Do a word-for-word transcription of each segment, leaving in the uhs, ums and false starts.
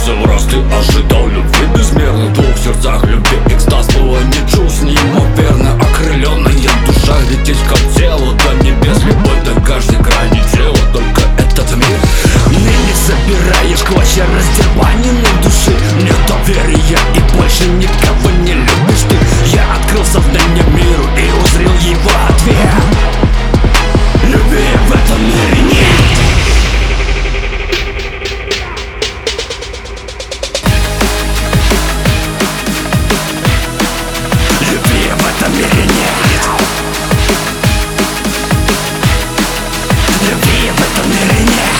двигался в рост и ожидал любви безмерно. В двух сердцах любви экстаз было не чувств неимоверно. Окрыленная душа лететь хотела до небес. Любовь до каждой грани тела, только этот мир. Ныне собираешь клочья раздербаненной души. Нет доверия и больше никого не любишь ты. Я открыл сознание миру и узрел его ответ. Любви в этом мире нет. Любви в этом мире нет. Любви в этом мире нет.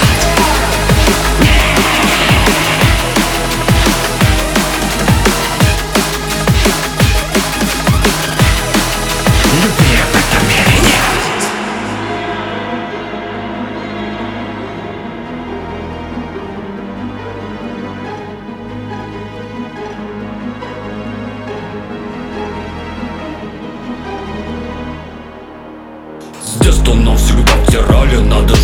С детства нам всегда втирали, надо